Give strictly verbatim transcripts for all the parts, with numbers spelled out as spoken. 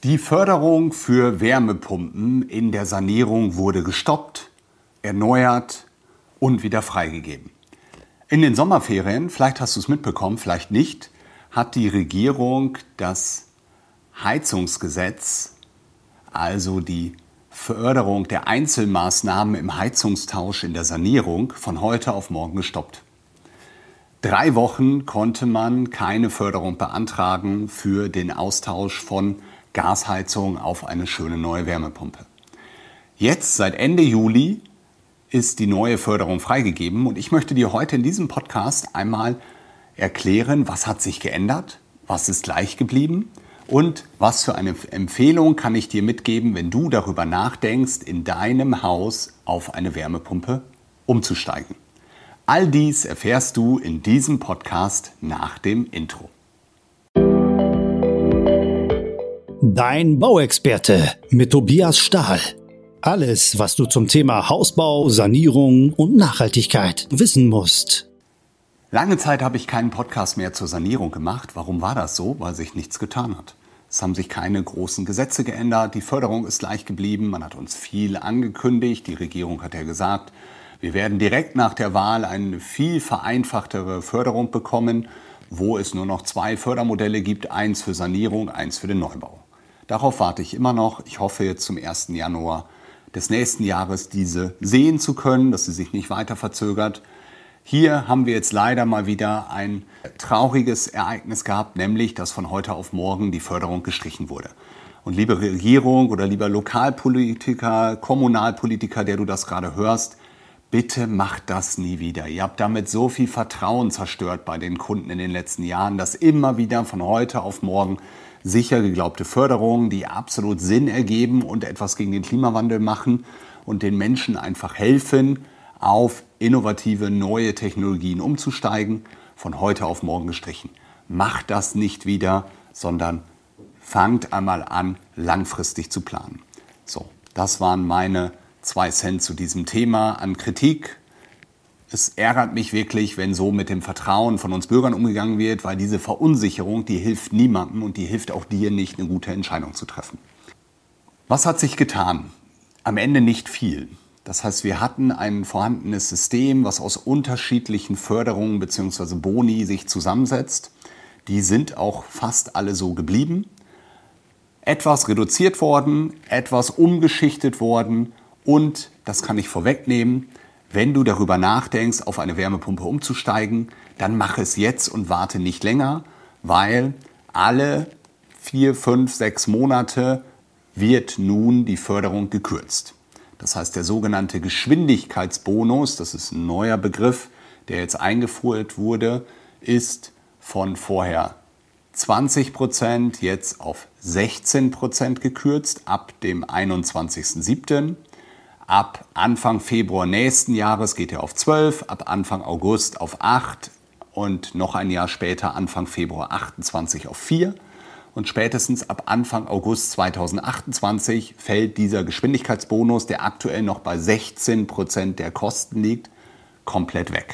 Die Förderung für Wärmepumpen in der Sanierung wurde gestoppt, erneuert und wieder freigegeben. In den Sommerferien, vielleicht hast du es mitbekommen, vielleicht nicht, hat die Regierung das Heizungsgesetz, also die Förderung der Einzelmaßnahmen im Heizungstausch in der Sanierung, von heute auf morgen gestoppt. Drei Wochen konnte man keine Förderung beantragen für den Austausch von Gasheizung auf eine schöne neue Wärmepumpe. Jetzt, seit Ende Juli, ist die neue Förderung freigegeben und ich möchte dir heute in diesem Podcast einmal erklären, was hat sich geändert, was ist gleich geblieben und was für eine Empfehlung kann ich dir mitgeben, wenn du darüber nachdenkst, in deinem Haus auf eine Wärmepumpe umzusteigen. All dies erfährst du in diesem Podcast nach dem Intro. Dein Bauexperte mit Tobias Stahl. Alles, was du zum Thema Hausbau, Sanierung und Nachhaltigkeit wissen musst. Lange Zeit habe ich keinen Podcast mehr zur Sanierung gemacht. Warum war das so? Weil sich nichts getan hat. Es haben sich keine großen Gesetze geändert. Die Förderung ist gleich geblieben. Man hat uns viel angekündigt. Die Regierung hat ja gesagt, wir werden direkt nach der Wahl eine viel vereinfachtere Förderung bekommen, wo es nur noch zwei Fördermodelle gibt. Eins für Sanierung, eins für den Neubau. Darauf warte ich immer noch. Ich hoffe jetzt zum ersten Januar des nächsten Jahres diese sehen zu können, dass sie sich nicht weiter verzögert. Hier haben wir jetzt leider mal wieder ein trauriges Ereignis gehabt, nämlich, dass von heute auf morgen die Förderung gestrichen wurde. Und liebe Regierung oder lieber Lokalpolitiker, Kommunalpolitiker, der du das gerade hörst, bitte macht das nie wieder. Ihr habt damit so viel Vertrauen zerstört bei den Kunden in den letzten Jahren, dass immer wieder von heute auf morgen sicher geglaubte Förderungen, die absolut Sinn ergeben und etwas gegen den Klimawandel machen und den Menschen einfach helfen, auf innovative neue Technologien umzusteigen, von heute auf morgen gestrichen. Macht das nicht wieder, sondern fangt einmal an, langfristig zu planen. So, das waren meine zwei Cent zu diesem Thema an Kritik. Es ärgert mich wirklich, wenn so mit dem Vertrauen von uns Bürgern umgegangen wird, weil diese Verunsicherung, die hilft niemandem und die hilft auch dir nicht, eine gute Entscheidung zu treffen. Was hat sich getan? Am Ende nicht viel. Das heißt, wir hatten ein vorhandenes System, was aus unterschiedlichen Förderungen bzw. Boni sich zusammensetzt. Die sind auch fast alle so geblieben. Etwas reduziert worden, etwas umgeschichtet worden und, das kann ich vorwegnehmen, wenn du darüber nachdenkst, auf eine Wärmepumpe umzusteigen, dann mach es jetzt und warte nicht länger, weil alle vier, fünf, sechs Monate wird nun die Förderung gekürzt. Das heißt, der sogenannte Geschwindigkeitsbonus, das ist ein neuer Begriff, der jetzt eingeführt wurde, ist von vorher zwanzig Prozent jetzt auf sechzehn Prozent gekürzt ab dem einundzwanzigsten siebten Ab Anfang Februar nächsten Jahres geht er auf zwölf, ab Anfang August auf acht und noch ein Jahr später, Anfang Februar achtundzwanzig auf vier. Und spätestens ab Anfang August zweitausendachtundzwanzig fällt dieser Geschwindigkeitsbonus, der aktuell noch bei sechzehn Prozent der Kosten liegt, komplett weg.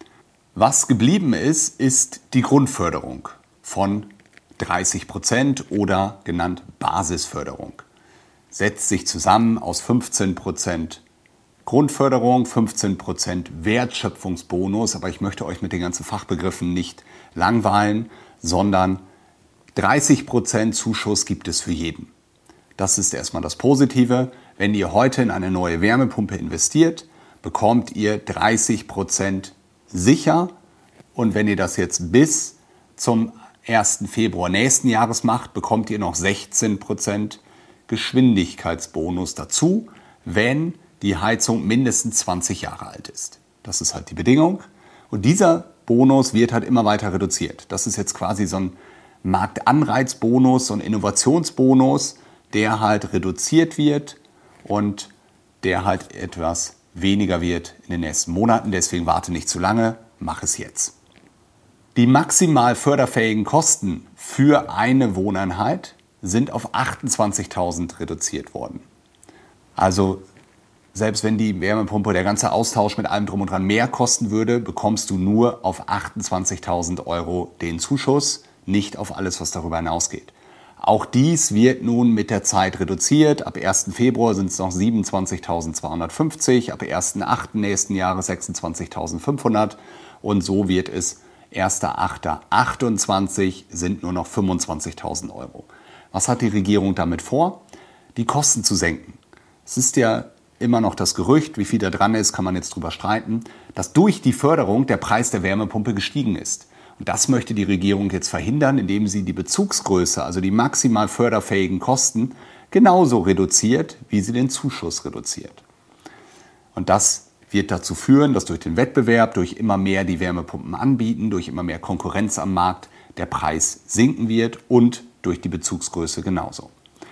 Was geblieben ist, ist die Grundförderung von dreißig Prozent oder genannt Basisförderung. Setzt sich zusammen aus fünfzehn Prozent Grundförderung, fünfzehn Prozent Wertschöpfungsbonus, aber ich möchte euch mit den ganzen Fachbegriffen nicht langweilen, sondern dreißig Prozent Zuschuss gibt es für jeden. Das ist erstmal das Positive. Wenn ihr heute in eine neue Wärmepumpe investiert, bekommt ihr dreißig Prozent sicher und wenn ihr das jetzt bis zum ersten Februar nächsten Jahres macht, bekommt ihr noch sechzehn Prozent Geschwindigkeitsbonus dazu, wenn die Heizung mindestens zwanzig Jahre alt ist. Das ist halt die Bedingung. Und dieser Bonus wird halt immer weiter reduziert. Das ist jetzt quasi so ein Marktanreizbonus, so ein Innovationsbonus, der halt reduziert wird und der halt etwas weniger wird in den nächsten Monaten. Deswegen warte nicht zu lange, mach es jetzt. Die maximal förderfähigen Kosten für eine Wohneinheit sind auf achtundzwanzigtausend reduziert worden. Also selbst wenn die Wärmepumpe, der ganze Austausch mit allem drum und dran mehr kosten würde, bekommst du nur auf achtundzwanzigtausend Euro den Zuschuss, nicht auf alles, was darüber hinausgeht. Auch dies wird nun mit der Zeit reduziert. Ab ersten Februar sind es noch siebenundzwanzigtausendzweihundertfünfzig, ab ersten achten nächsten Jahres sechsundzwanzigtausendfünfhundert und so wird es erster achter achtundzwanzig sind nur noch fünfundzwanzigtausend Euro. Was hat die Regierung damit vor? Die Kosten zu senken. Es ist ja immer noch das Gerücht, wie viel da dran ist, kann man jetzt drüber streiten, dass durch die Förderung der Preis der Wärmepumpe gestiegen ist. Und das möchte die Regierung jetzt verhindern, indem sie die Bezugsgröße, also die maximal förderfähigen Kosten, genauso reduziert, wie sie den Zuschuss reduziert. Und das wird dazu führen, dass durch den Wettbewerb, durch immer mehr die Wärmepumpen anbieten, durch immer mehr Konkurrenz am Markt der Preis sinken wird und durch die Bezugsgröße genauso.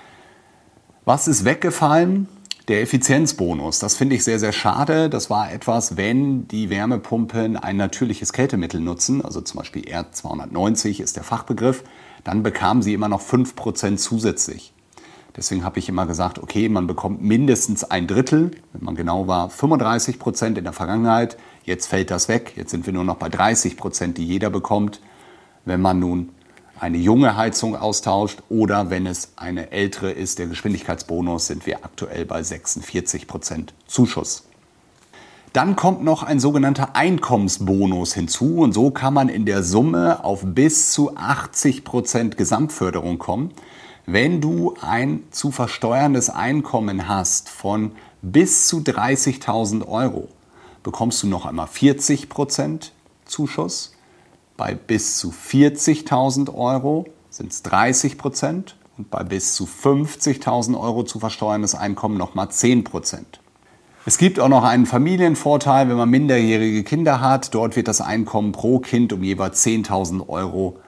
Was ist weggefallen? Der Effizienzbonus, das finde ich sehr, sehr schade. Das war etwas, wenn die Wärmepumpen ein natürliches Kältemittel nutzen, also zum Beispiel R zweihundertneunzig ist der Fachbegriff, dann bekamen sie immer noch fünf Prozent zusätzlich. Deswegen habe ich immer gesagt, okay, man bekommt mindestens ein Drittel, wenn man genau war, fünfunddreißig Prozent in der Vergangenheit. Jetzt fällt das weg, jetzt sind wir nur noch bei dreißig Prozent, die jeder bekommt, wenn man nun eine junge Heizung austauscht oder wenn es eine ältere ist, der Geschwindigkeitsbonus, sind wir aktuell bei sechsundvierzig Prozent Zuschuss. Dann kommt noch ein sogenannter Einkommensbonus hinzu und so kann man in der Summe auf bis zu achtzig Prozent Gesamtförderung kommen. Wenn du ein zu versteuerndes Einkommen hast von bis zu dreißigtausend Euro, bekommst du noch einmal vierzig Prozent Zuschuss. Bei bis zu vierzigtausend Euro sind es dreißig Prozent und bei bis zu fünfzigtausend Euro zu versteuerndes Einkommen nochmal zehn Prozent. Es gibt auch noch einen Familienvorteil, wenn man minderjährige Kinder hat. Dort wird das Einkommen pro Kind um jeweils zehntausend Euro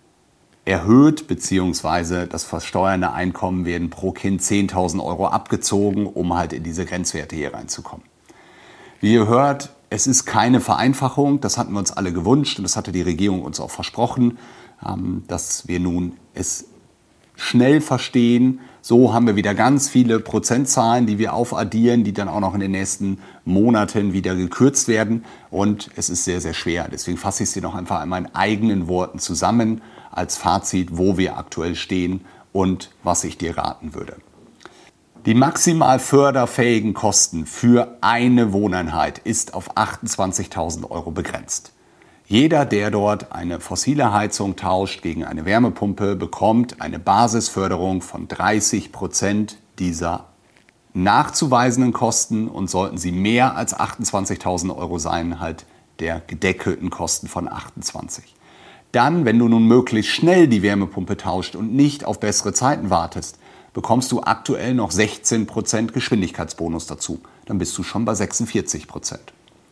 erhöht, beziehungsweise das versteuernde Einkommen werden pro Kind zehntausend Euro abgezogen, um halt in diese Grenzwerte hier reinzukommen. Wie ihr hört, es ist keine Vereinfachung, das hatten wir uns alle gewünscht und das hatte die Regierung uns auch versprochen, dass wir nun es schnell verstehen. So haben wir wieder ganz viele Prozentzahlen, die wir aufaddieren, die dann auch noch in den nächsten Monaten wieder gekürzt werden und es ist sehr, sehr schwer. Deswegen fasse ich sie noch einfach in meinen eigenen Worten zusammen als Fazit, wo wir aktuell stehen und was ich dir raten würde. Die maximal förderfähigen Kosten für eine Wohneinheit ist auf achtundzwanzigtausend Euro begrenzt. Jeder, der dort eine fossile Heizung tauscht gegen eine Wärmepumpe, bekommt eine Basisförderung von dreißig Prozent dieser nachzuweisenden Kosten und sollten sie mehr als achtundzwanzigtausend Euro sein, halt der gedeckelten Kosten von achtundzwanzig. Dann, wenn du nun möglichst schnell die Wärmepumpe tauscht und nicht auf bessere Zeiten wartest, bekommst du aktuell noch sechzehn Prozent Geschwindigkeitsbonus dazu. Dann bist du schon bei sechsundvierzig Prozent.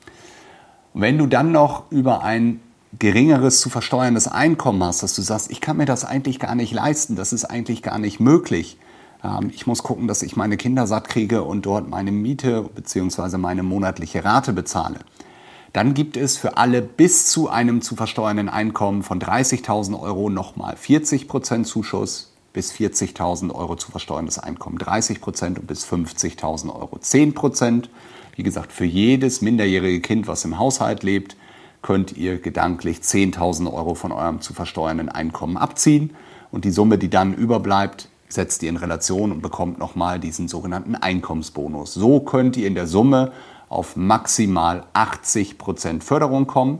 Und wenn du dann noch über ein geringeres zu versteuerndes Einkommen hast, dass du sagst, ich kann mir das eigentlich gar nicht leisten, das ist eigentlich gar nicht möglich. Ähm, ich muss gucken, dass ich meine Kinder satt kriege und dort meine Miete bzw. meine monatliche Rate bezahle. Dann gibt es für alle bis zu einem zu versteuernden Einkommen von dreißigtausend Euro nochmal vierzig Prozent Zuschuss, bis vierzigtausend Euro zu versteuerndes Einkommen dreißig Prozent und bis fünfzigtausend Euro zehn Prozent. Wie gesagt, für jedes minderjährige Kind, was im Haushalt lebt, könnt ihr gedanklich zehntausend Euro von eurem zu versteuernden Einkommen abziehen. Und die Summe, die dann überbleibt, setzt ihr in Relation und bekommt nochmal diesen sogenannten Einkommensbonus. So könnt ihr in der Summe auf maximal achtzig Prozent Förderung kommen.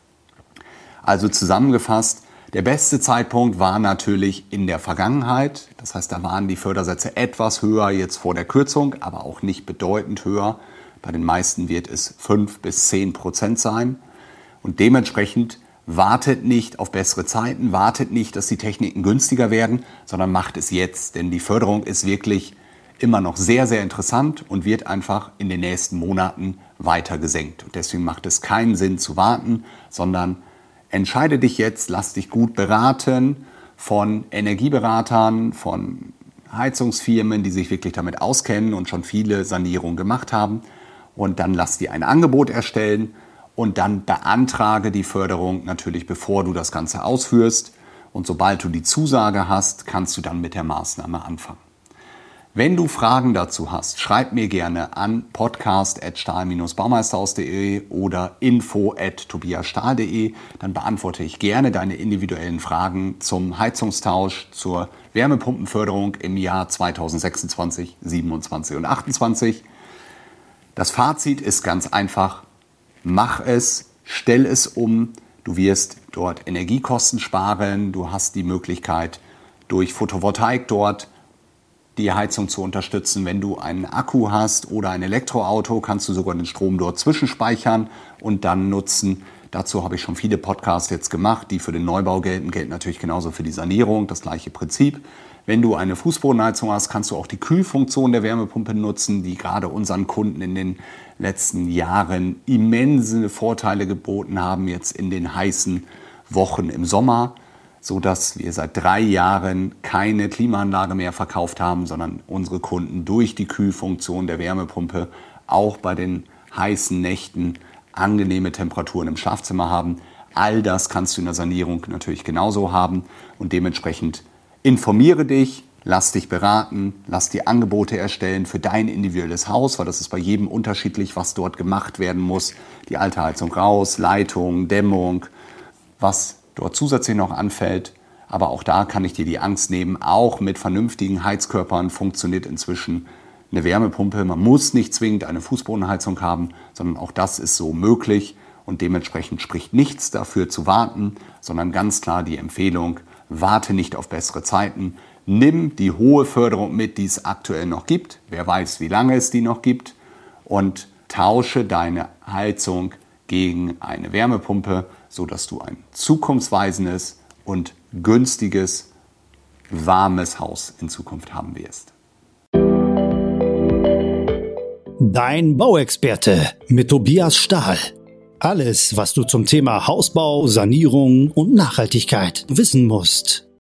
Also zusammengefasst, der beste Zeitpunkt war natürlich in der Vergangenheit. Das heißt, da waren die Fördersätze etwas höher jetzt vor der Kürzung, aber auch nicht bedeutend höher. Bei den meisten wird es fünf bis zehn Prozent sein. Und dementsprechend wartet nicht auf bessere Zeiten, wartet nicht, dass die Techniken günstiger werden, sondern macht es jetzt. Denn die Förderung ist wirklich immer noch sehr, sehr interessant und wird einfach in den nächsten Monaten weiter gesenkt. Und deswegen macht es keinen Sinn zu warten, sondern entscheide dich jetzt, lass dich gut beraten von Energieberatern, von Heizungsfirmen, die sich wirklich damit auskennen und schon viele Sanierungen gemacht haben. Und dann lass dir ein Angebot erstellen und dann beantrage die Förderung natürlich, bevor du das Ganze ausführst. Und sobald du die Zusage hast, kannst du dann mit der Maßnahme anfangen. Wenn du Fragen dazu hast, schreib mir gerne an podcast at stahl Bindestrich baumeisterhaus punkt de oder info at tobias stahl punkt de. Dann beantworte ich gerne deine individuellen Fragen zum Heizungstausch, zur Wärmepumpenförderung im Jahr zweitausendsechsundzwanzig, siebenundzwanzig und achtundzwanzig. Das Fazit ist ganz einfach: Mach es, stell es um. Du wirst dort Energiekosten sparen. Du hast die Möglichkeit, durch Photovoltaik dort die Heizung zu unterstützen. Wenn du einen Akku hast oder ein Elektroauto, kannst du sogar den Strom dort zwischenspeichern und dann nutzen. Dazu habe ich schon viele Podcasts jetzt gemacht, die für den Neubau gelten, gelten natürlich genauso für die Sanierung, das gleiche Prinzip. Wenn du eine Fußbodenheizung hast, kannst du auch die Kühlfunktion der Wärmepumpe nutzen, die gerade unseren Kunden in den letzten Jahren immense Vorteile geboten haben, jetzt in den heißen Wochen im Sommer, sodass wir seit drei Jahren keine Klimaanlage mehr verkauft haben, sondern unsere Kunden durch die Kühlfunktion der Wärmepumpe auch bei den heißen Nächten angenehme Temperaturen im Schlafzimmer haben. All das kannst du in der Sanierung natürlich genauso haben und dementsprechend informiere dich, lass dich beraten, lass die Angebote erstellen für dein individuelles Haus, weil das ist bei jedem unterschiedlich, was dort gemacht werden muss. Die alte Heizung raus, Leitung, Dämmung, was dort zusätzlich noch anfällt. Aber auch da kann ich dir die Angst nehmen. Auch mit vernünftigen Heizkörpern funktioniert inzwischen eine Wärmepumpe. Man muss nicht zwingend eine Fußbodenheizung haben, sondern auch das ist so möglich. Und dementsprechend spricht nichts dafür zu warten, sondern ganz klar die Empfehlung: Warte nicht auf bessere Zeiten. Nimm die hohe Förderung mit, die es aktuell noch gibt. Wer weiß, wie lange es die noch gibt. Und tausche deine Heizung gegen eine Wärmepumpe, sodass du ein zukunftsweisendes und günstiges, warmes Haus in Zukunft haben wirst. Dein Bauexperte mit Tobias Stahl. Alles, was du zum Thema Hausbau, Sanierung und Nachhaltigkeit wissen musst.